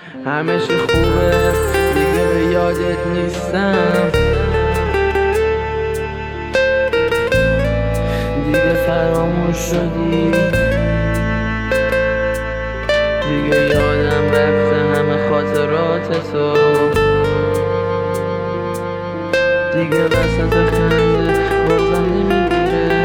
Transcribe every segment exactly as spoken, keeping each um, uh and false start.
همه چی خوبه دیگه به یادت نیستم، دیگه فراموش شدی، دیگه یادم رفته همه خاطرات تو، دیگه وسط خنده بازم نمیگیره.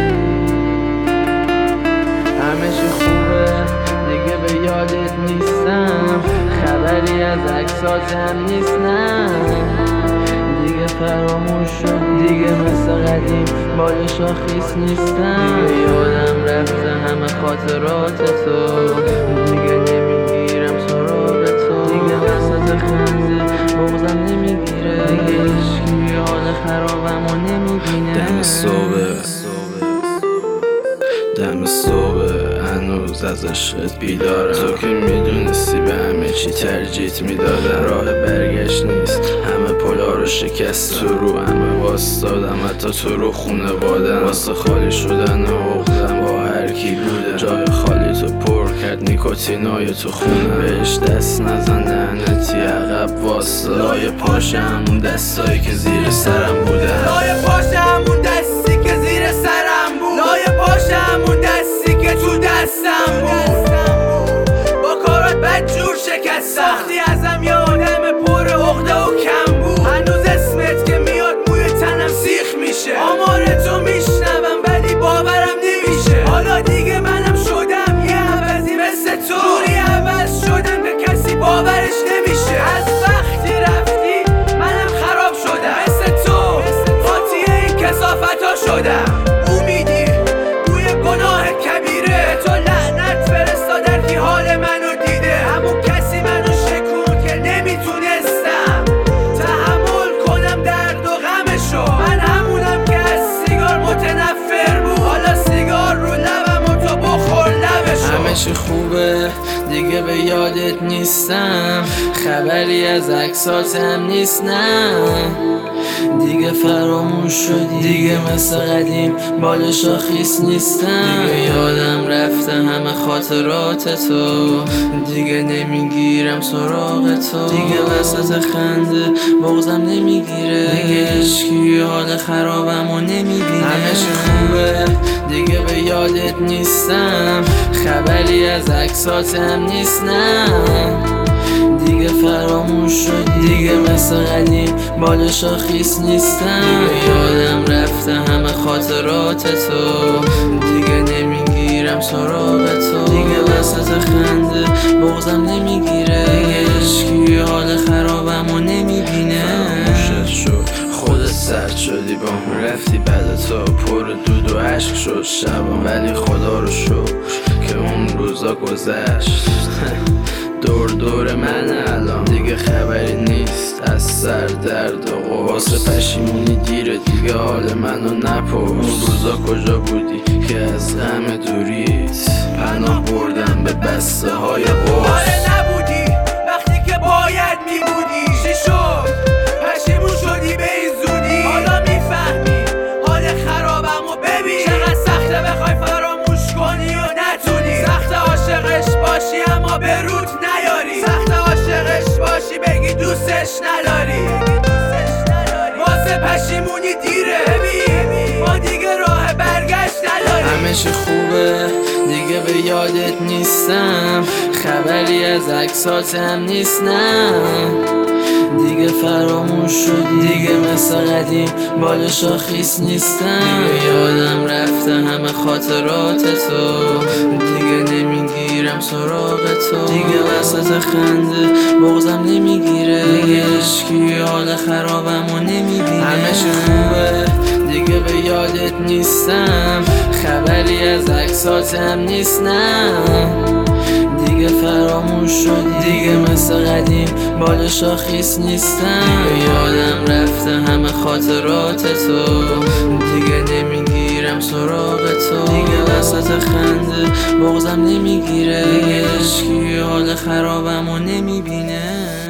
همه چی خوبه دیگه به یادت نیستم، خبری از عکسات هم نیست، نه دیگه فراموش شد، دیگه مثل قدیم بال شاخیس نیستم، دیگه یادم رفته همه خاطرات تو، دیگه نمیگیرم سراغ تو، دیگه وسط خنده بغضم نمیگیره، دیگه هیچکی حال خرابمو نمیبینه. دم صبح دم صبح هنوز از عشقت بیدارم، تو که میدونستی به همه چی ترجیت میدادم، راه برگشت نیست، همه پلا رو شکست، تو رو همه واستادم، حتی تو رو خونه بادم، واسه خالی شدن عقدم با هر کی بودم، جای خالی تو پر کرد نیکوتینای تو خونه، بهش دست نزن لعنتی عقب واسه، لای پاش همون دستایی که زیر سرم بودن، لای پاش همون دستی که زیر سرم بود، لای پاش همون دستی که تو دستم بود، با کارات بدجور شکستم، ساختی ازم یه آدم پر عقده و کم بود، هنوز اسمت که میاد موی تنم سیخ میشه، آمار تو میشنوم ولی باورم نمیشه، حالا دیگه منم شدم یه عوضی مثل تو، جوری عوض شدم به کسی باورش نمیشه، از وقتی رفتی منم خراب شدم مثل تو، قاطی این کثافت‌ها شدم، امیدی بوی گناه کبیره، تو لعنت فرستادن که حال منو دیده، همون کسی منو شکون که نمیتونستم تحمل کنم درد و غمشو، من همونم که از سیگار متنفر بود، حالا سیگار رو لبم و تو بخور لبشو. همه چی خوبه دیگه به یادت نیستم، خبری از عکسات هم نیست، نه دیگه فراموش شدی، دیگه مثل قدیم بال شاخیس نیستم، دیگه یادم رفته همه خاطرات تو، دیگه نمیگیرم سراغ تو، دیگه وسط خنده بغضم نمیگیره، دیگه هیچکی حال خرابمو نمیبینه. همه چی خوبه دیگه به یادت نیستم، خبری از عکسات هم نیست، نه دیگه فراموش شدی، دیگه مثل قدیم بال شاخیس نیستم، دیگه یادم رفته همه خاطرات تو، دیگه نمیگیرم سراغ تو، دیگه وسط خنده بغضم نمیگیره، دیگه هیچکی حال خرابمو نمیبینه. فراموشت شد خودت سرد شدی با هم رفتی، بعد تو پر دود و عشق شد شبم، ولی خدا رو شکر که اون روزا گذشت، دور دور من الان دیگه خبری نیست از سر درد و غم، واسه پشیمونی دیره دیگه حال منو نپرس، اون روزا کجا بودی که از غم دوریت پناه بردم به بسته های قرص، آره نبودی وقتی که باید میبودی، چی شد پشیمون شدی به این زودی، حالا میفهمی حال خرابم و ببین چقدر سخته بخوای فراموش کنی و نتونی، سخت عاشقش باشی اما به روت نیاری، سخت عاشقش باشی بگی دوستش نداری، واسه پشیمونی دیره، ببین ما دیگه راه برگشت نداری. همه چی خوبه دیگه به یادت نیستم، خبری از عکسات هم نیست، نه دیگه فراموش شدی، دیگه مثل قدیم بال شاخیس نیستم، دیگه یادم رفته همه خاطرات تو، دیگه نمیگیرم سراغ تو، دیگه وسط خنده بغضم نمیگیره، دیگه هیچکی حال خرابمو نمیبینه. همه چی خوبه دیگه به یادت نیستم، خبری از عکسات هم نیست، نه دیگه فراموش شدی، دیگه مثل قدیم بال شاخیس نیستم، دیگه یادم رفته همه خاطرات تو، دیگه نمیگیرم سراغ تو، دیگه وسط خنده بغضم نمیگیره، دیگه هیچکی حال خرابمو نمیبینه.